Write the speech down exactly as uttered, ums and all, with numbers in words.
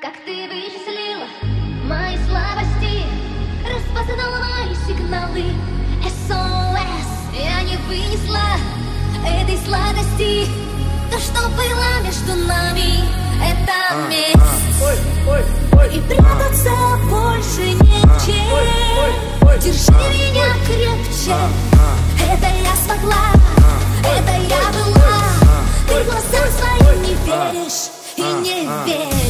Как ты вычислила мои слабости, распознала мои сигналы. эс о эс, я не вынесла этой сладости. То, что было между нами, это месть. И прятаться больше нечем. Держи меня крепче. Это я смогла, это я была. Ты глазам своим не веришь и не веришь.